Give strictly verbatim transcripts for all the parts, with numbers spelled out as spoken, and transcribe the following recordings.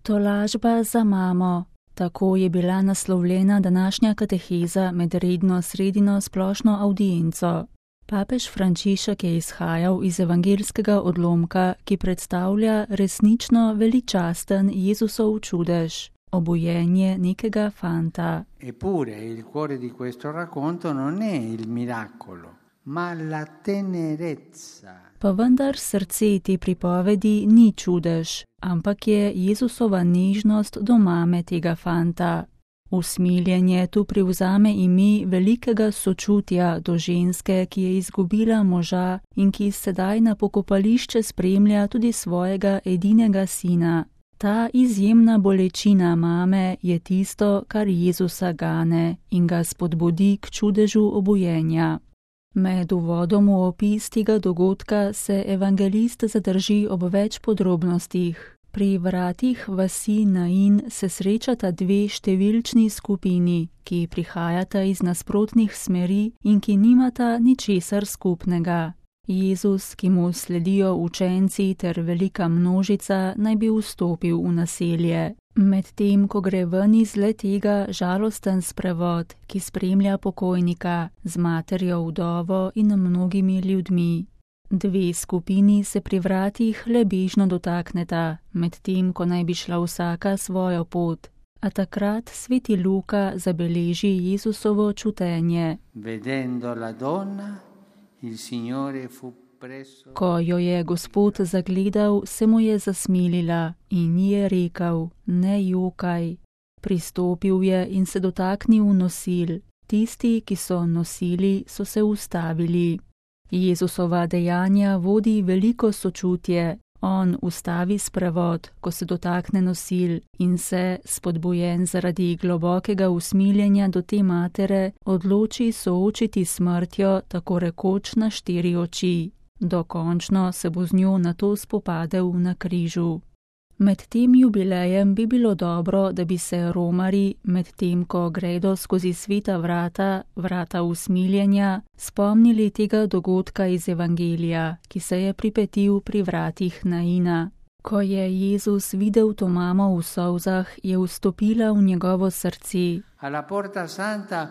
Tolažba za mamo. Tako je bila naslovljena današnja kateheza med redno sredino splošno avdienco. Papež Frančišek je izhajal iz evangeljskega odlomka, ki predstavlja resnično veličasten Jezusov čudež, obujenje nekega fanta. Eppure il cuore di questo racconto non è il miracolo, ma la tenerezza. Pa vendar srce te pripovedi ni čudež, ampak je Jezusova nežnost do mame tega fanta. Usmiljenje tu privzame ime velikega sočutja do ženske, ki je izgubila moža in ki sedaj na pokopališče spremlja tudi svojega edinega sina. Ta izjemna bolečina mame je tisto, kar Jezusa gane in ga spodbudi k čudežu obujenja. Med uvodom v opis tega dogodka se evangelist zadrži ob več podrobnostih. Pri vratih vasi Nain se srečata dve številčni skupini, ki prihajata iz nasprotnih smeri in ki nimata ničesar skupnega. Jezus, ki mu sledijo učenci ter velika množica, naj bi vstopil v naselje. Medtem, ko gre ven iz le-tega žalosten sprevod, ki spremlja pokojnika z materjo vdovo in mnogimi ljudmi. Dve skupini se pri vratih le bežno dotakneta, medtem, ko naj bi šla vsaka svojo pot. A takrat sveti Luka zabeleži Jezusovo čutenje. Vedendo la donna, il Signore fu preso. Ko jo je Gospod zagledal, se mu je zasmilila in ji je rekel: ne jokaj. Pristopil je in se dotaknil nosil. Tisti, ki so nosili, so se ustavili. Jezusova dejanja vodi veliko sočutje. On ustavi sprevod, ko se dotakne nosil in se, spodbujen zaradi globokega usmiljenja do te matere, odloči soočiti smrtjo tako rekoč na štiri oči. Dokončno se bo z njo nato spopadel na križu. Med tem jubilejem bi bilo dobro, da bi se romarji, med tem, ko gredo skozi sveta vrata, vrata usmiljenja, spomnili tega dogodka iz Evangelija, ki se je pripetil pri vratih Naina. Ko je Jezus videl to mamo v solzah, je vstopila v njegovo srce. Alla porta santa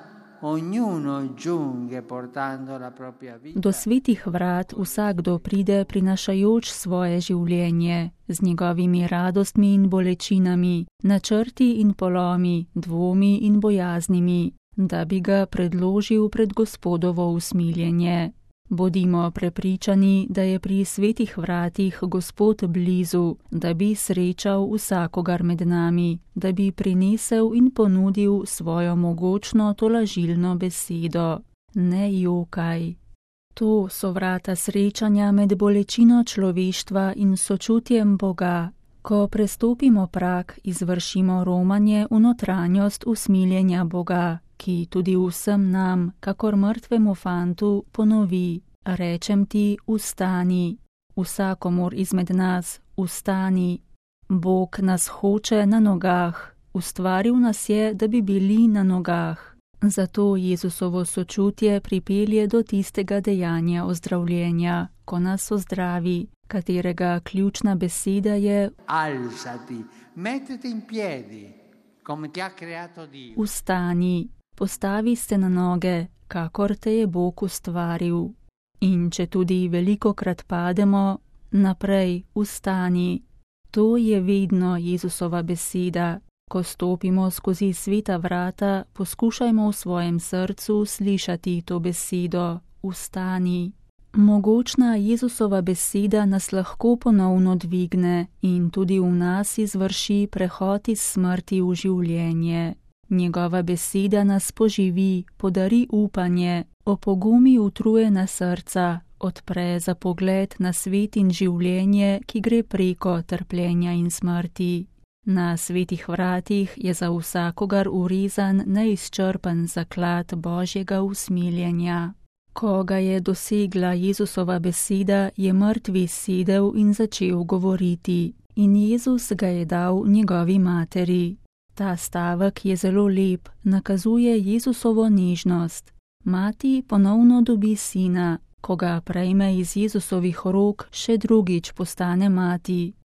ognuno giunge portando la propria vita. Do svetih vrat vsakdo pride prinašajoč svoje življenje, z njegovimi radostmi in bolečinami, načrti in polomi, dvomi in bojaznimi, da bi ga predložil pred Gospodovo usmiljenje. Bodimo prepričani, da je pri svetih vratih Gospod blizu, da bi srečal vsakogar med nami, da bi prinesel in ponudil svojo mogočno tolažilno besedo. Ne jokaj. To so vrata srečanja med bolečino človeštva in sočutjem Boga. Ko prestopimo prag, izvršimo romanje v notranjost usmiljenja Boga, ki tudi vsem nam, kakor mrtvemu fantu, ponovi: rečem ti, vstani. Vsakomur izmed nas, vstani. Bog nas hoče na nogah, ustvaril nas je, da bi bili na nogah. Zato Jezusovo sočutje pripelje do tistega dejanja ozdravljenja, ko nas ozdravi, katerega ključna beseda je: Alzati, mettiti in piedi, come ti ha creato Dio. Vstani, postavi se na noge, kakor te je Bog ustvaril. In če tudi velikokrat pademo, naprej, vstani. To je vedno Jezusova beseda. Ko stopimo skozi sveta vrata, poskušajmo v svojem srcu slišati to besedo: vstani. Mogočna Jezusova beseda nas lahko ponovno dvigne in tudi v nas izvrši prehod iz smrti v življenje. Njegova beseda nas poživi, podari upanje, opogumi utrujena srca, odpre za pogled na svet in življenje, ki gre preko trpljenja in smrti. Na svetih vratih je za vsakogar urezan neizčrpen zaklad Božjega usmiljenja. Ko ga je dosegla Jezusova beseda, je mrtvi sedel in začel govoriti, in Jezus ga je dal njegovi materi. Ta stavek je zelo lep, nakazuje Jezusovo nežnost. Mati ponovno dobi sina, ko ga prejme iz Jezusovih rok, še drugič postane mati.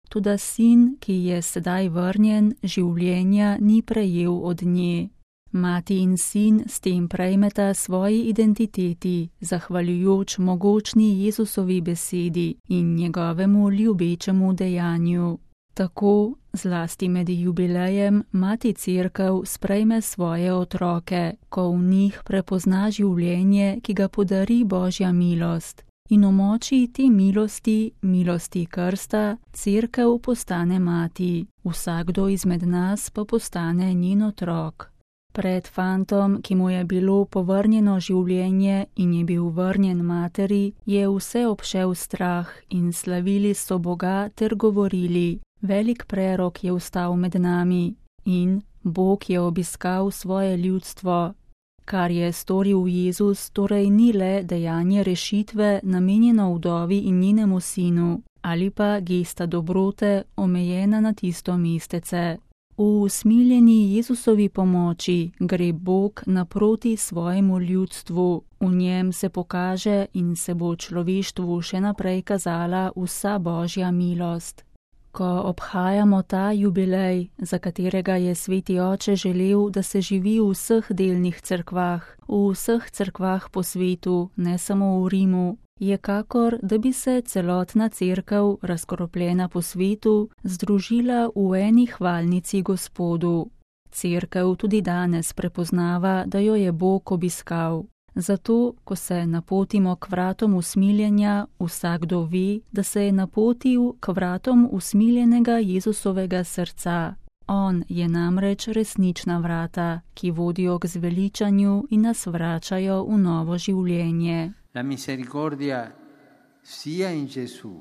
Toda sin, ki je sedaj vrnjen, življenja ni prejel od nje. Mati in sin s tem prejmeta svoji identiteti, zahvaljujoč mogočni Jezusovi besedi in njegovemu ljubečemu dejanju. Tako, zlasti med jubilejem, mati Cerkev sprejme svoje otroke, ko v njih prepozna življenje, ki ga podari Božja milost. In v moči te milosti, milosti krsta, Cerkev postane mati, vsakdo izmed nas pa postane njen otrok. Pred fantom, ki mu je bilo povrnjeno življenje in je bil vrnjen materi, je vse obšel strah in slavili so Boga ter govorili: velik prerok je vstal med nami in Bog je obiskal svoje ljudstvo. Kar je storil Jezus, torej ni le dejanje rešitve namenjeno vdovi in njenemu sinu, ali pa gesta dobrote omejena na tisto mestece. V usmiljeni Jezusovi pomoči gre Bog naproti svojemu ljudstvu, v njem se pokaže in se bo človeštvu še naprej kazala vsa Božja milost. Ko obhajamo ta jubilej, za katerega je Sveti Oče želel, da se živi v vseh delnih cerkvah, v vseh cerkvah po svetu, ne samo v Rimu, je kakor, da bi se celotna cerkev, razkropljena po svetu, združila v eni hvalnici Gospodu. Cerkev tudi danes prepoznava, da jo je Bog obiskal. Zato, ko se napotimo k vratom usmiljenja, vsakdo ve, da se je napotil k vratom usmiljenega Jezusovega srca. On je namreč resnična vrata, ki vodijo k zveličanju in nas vračajo v novo življenje. La misericordia sia in Gesù,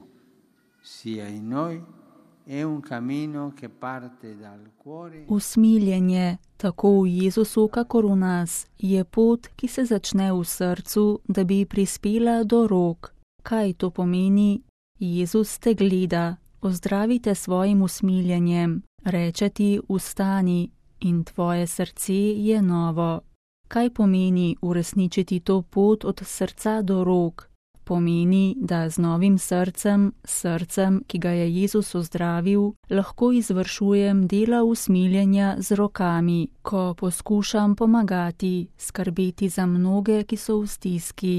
sia in noi, è un cammino che parte dal cuore. Usmiljenje, tako v Jezusu, kakor v nas, je pot, ki se začne v srcu, da bi prispela do rok. Kaj to pomeni? Jezus te gleda, ozdravite svojim usmiljenjem, reče ti: vstani, in tvoje srce je novo. Kaj pomeni uresničiti to pot od srca do rok? Pomeni, da z novim srcem, srcem, ki ga je Jezus ozdravil, lahko izvršujem dela usmiljenja z rokami, ko poskušam pomagati, skrbeti za mnoge, ki so v stiski.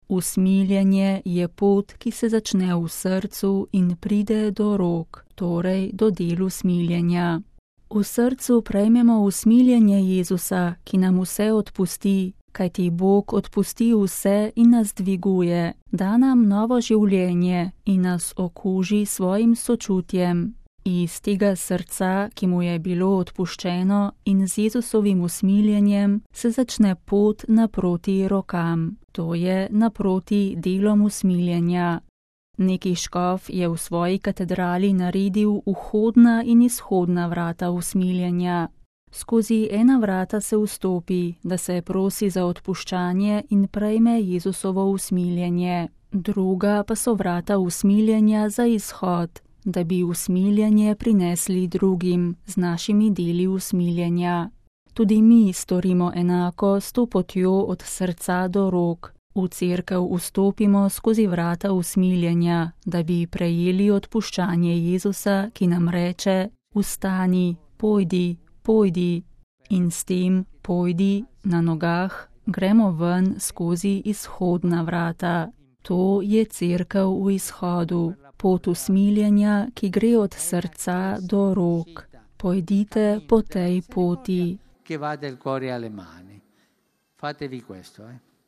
Usmiljenje je pot, ki se začne v srcu in pride do rok, torej do delu usmiljenja. V srcu prejmemo usmiljenje Jezusa, ki nam vse odpusti, kajti Bog odpusti vse in nas dviguje, da nam novo življenje in nas okuži svojim sočutjem. Iz tega srca, ki mu je bilo odpuščeno, in z Jezusovim usmiljenjem se začne pot naproti rokam, to je naproti delom usmiljenja. Neki škof je v svoji katedrali naredil vhodna in izhodna vrata usmiljenja. Skozi ena vrata se vstopi, da se prosi za odpuščanje in prejme Jezusovo usmiljenje. Druga pa so vrata usmiljenja za izhod, da bi usmiljenje prinesli drugim z našimi deli usmiljenja. Tudi mi storimo enako s to potjo od srca do rok. V cerkev vstopimo skozi vrata usmiljenja, da bi prejeli odpuščanje Jezusa, ki nam reče: vstani, pojdi, pojdi. In s tem pojdi na nogah gremo ven skozi izhodna vrata. To je cerkev v izhodu, pot usmiljenja, ki gre od srca do rok. Pojdite po tej poti. Che va del cuore alle mani. Fatevi questo, eh.